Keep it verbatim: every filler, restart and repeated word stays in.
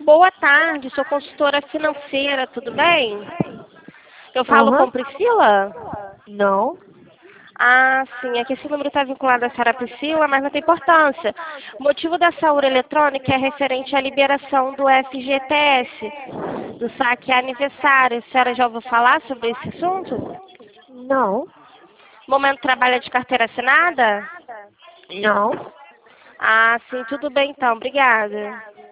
Boa tarde, sou consultora financeira, tudo bem? Eu falo Aham. com Priscila? Não. Ah, sim, é que esse número está vinculado à senhora Priscila, mas não tem importância. O motivo da saúde eletrônica é referente à liberação do F G T S, do saque aniversário. A senhora já ouviu falar sobre esse assunto? Não. Momento trabalha de carteira assinada? Não. Ah, sim, tudo bem então, obrigada.